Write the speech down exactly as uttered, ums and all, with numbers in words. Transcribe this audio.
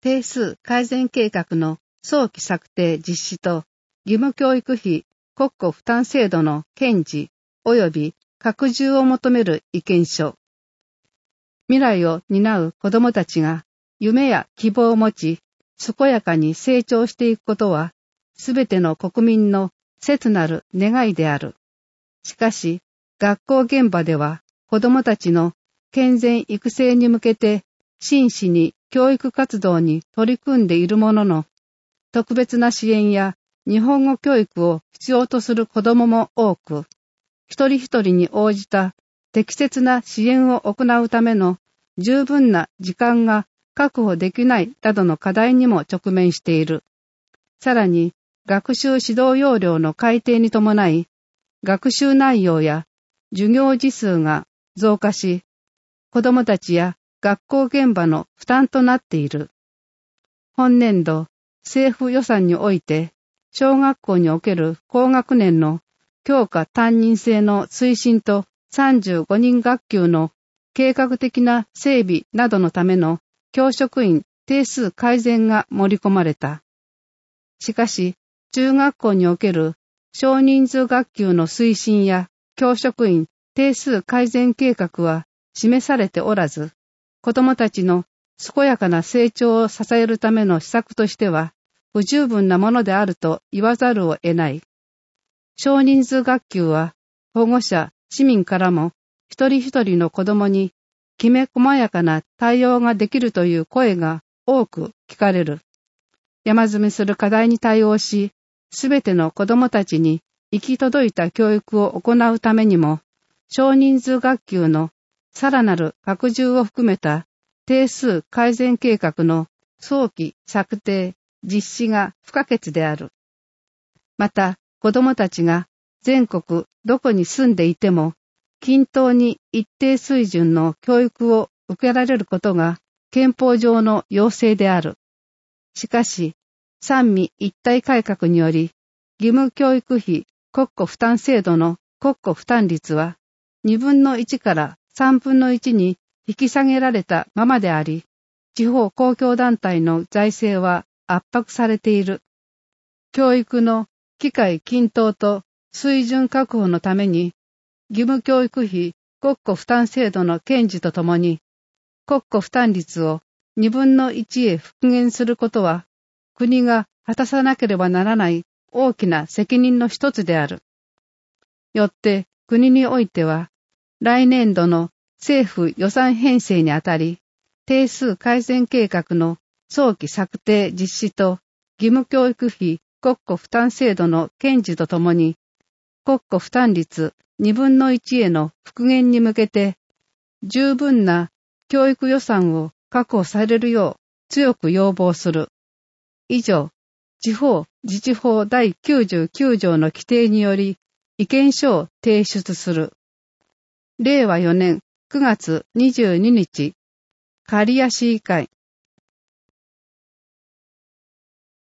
定数改善計画の早期策定実施と義務教育費国庫負担制度の堅持及び拡充を求める意見書。未来を担う子どもたちが夢や希望を持ち、健やかに成長していくことは、すべての国民の切なる願いである。しかし、学校現場では子どもたちの健全育成に向けて真摯に教育活動に取り組んでいるものの、特別な支援や日本語教育を必要とする子どもも多く、一人一人に応じた適切な支援を行うための十分な時間が確保できないなどの課題にも直面している。さらに、学習指導要領の改定に伴い、学習内容や授業時数が増加し、子どもたちや学校現場の負担となっている。本年度、政府予算において、小学校における高学年の教科担任制の推進とさんじゅうごにん学級の計画的な整備などのための教職員定数改善が盛り込まれた。しかし、中学校における少人数学級の推進や教職員定数改善計画は示されておらず、子どもたちの健やかな成長を支えるための施策としては不十分なものであると言わざるを得ない。少人数学級は保護者、市民からも一人一人の子どもにきめ細やかな対応ができるという声が多く聞かれる。山積みする課題に対応し、すべての子どもたちに行き届いた教育を行うためにも、少人数学級のさらなる拡充を含めた定数改善計画の早期策定、実施が不可欠である。また、子どもたちが全国どこに住んでいても、均等に一定水準の教育を受けられることが憲法上の要請である。しかし、三位一体改革により、義務教育費国庫負担制度の国庫負担率は二分の一から三分の一に引き下げられたままであり、地方公共団体の財政は圧迫されている。教育の機会均等と水準確保のために、義務教育費国庫負担制度の堅持とともに、国庫負担率を二分の一へ復元することは、国が果たさなければならない大きな責任の一つである。よって国においては、来年度の政府予算編成にあたり、定数改善計画の早期策定実施と義務教育費国庫負担制度の堅持とともに、国庫負担率二分の一への復元に向けて、十分な教育予算を確保されるよう強く要望する。以上、地方自治法第きゅうじゅうきゅう条の規定により意見書を提出する。れいわよねんくがつにじゅうににち、刈谷市議会。